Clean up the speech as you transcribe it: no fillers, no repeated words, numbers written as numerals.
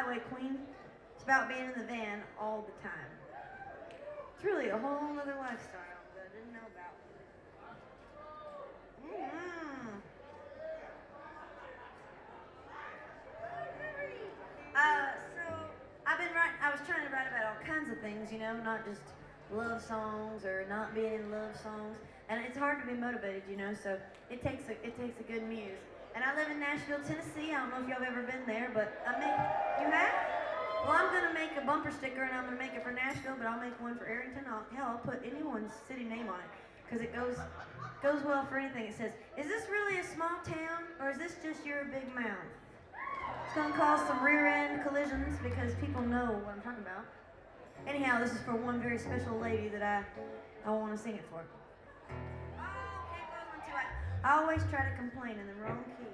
highway queen. It's about being in the van all the time. It's really a whole other lifestyle that I didn't know about. Mm-hmm. So I was trying to write about all kinds of things, not just love songs or not being in love songs. And it's hard to be motivated, so it takes a good muse. And I live in Nashville, Tennessee. I don't know if y'all have ever been there, but you have? Well, I'm gonna make a bumper sticker, and I'm gonna make it for Nashville, but I'll make one for Arrington. I'll put anyone's city name on it, because it goes well for anything. It says, "Is this really a small town, or is this just your big mouth?" It's gonna cause some rear end collisions because people know what I'm talking about. Anyhow, this is for one very special lady that I want to sing it for. Oh, okay, goes one too. I always try to complain in the wrong key.